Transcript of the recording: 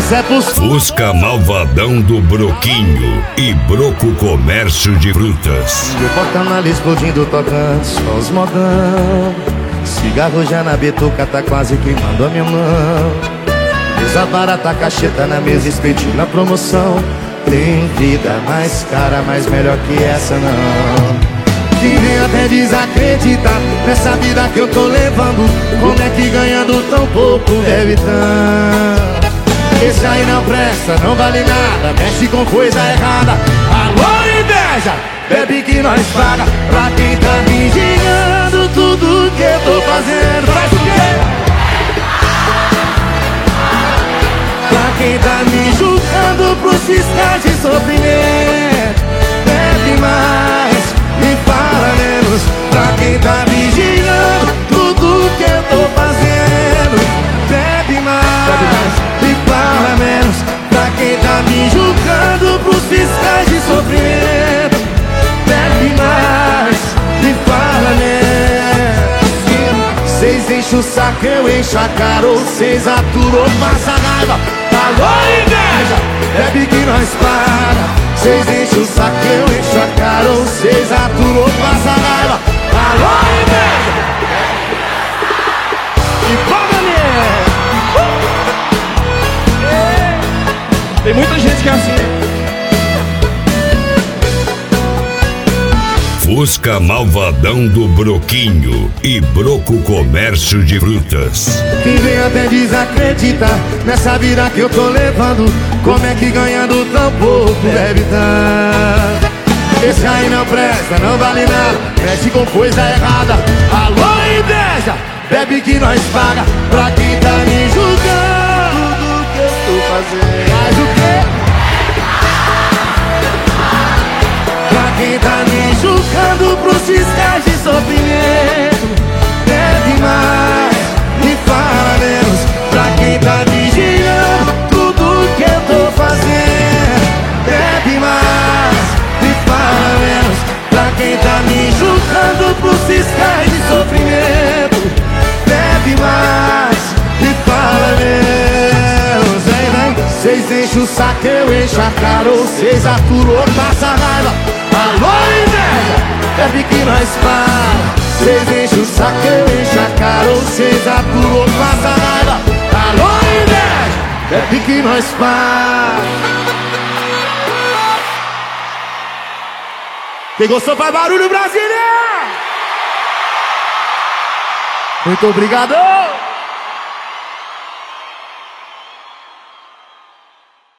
Essa é pros Fusca malvadão do Broquinho e Broco Comércio de Frutas. de porta-malas explodindo, tocando só os modão. Cigarro já na bituca, tá quase queimando a minha mão. Mesa barata, cacheta na mesa, espetinho na promoção. Tem vida mais cara, mas melhor que essa não. Quem vem até desacreditar nessa vida que eu tô levando. Como é que ganhando tão pouco deve tanto? Esse aí não presta, não vale nada, mexe com coisa errada. Alô, inveja, bebe que nós paga. Pra quem tá vigiando tudo que eu tô fazendo. Faz o quê? Pra quem tá me julgando pros fiscais de sofrimento. Bebe mais e fala menos. Pra quem tá vigiando tudo que eu tô fazendo. Bebe mais e fala menos. Pra quem tá me julgando pros fiscais de sofrimento. Bebe mais e fala menos. Cês enchem o saco, eu encho a cara. Ou cês aturam, passa raiva. Alô, inveja, bebe que nós paga. Cês enchem o saco, eu encho a cara. Ou cês aturam, passa raiva. Alô, inveja. E paga mesmo. Tem muita gente que é assim. Fusca malvadão do Broquinho e Broco Comércio de Frutas. Quem vem até desacreditar nessa vida que eu tô levando. Como é que ganhando tão pouco deve dar? Esse aí não presta, não vale nada, mexe com coisa errada. Alô, inveja, bebe que nós paga. Pra quem tá me julgando do que eu tô fazendo. Faz o quê? Pra quem tá me julgando pros fiscais de sofrimento. Bebe mais e fala menos. Pra quem tá vigiando tudo que eu tô fazendo. Bebe mais e fala menos. Pra quem tá me julgando pros fiscais de sofrimento. Bebe mais e fala menos. Vem, vem. Cês enchem o saco, eu encho a cara. Ou cês aturam, passa raiva. Alô, inveja, bebe que nós paga. Cês enchem o saco, eu encho a cara. Ou cês aturam, passa raiva. Alô, inveja, bebe que nós paga. Quem gostou faz barulho, Brasília! Muito obrigado!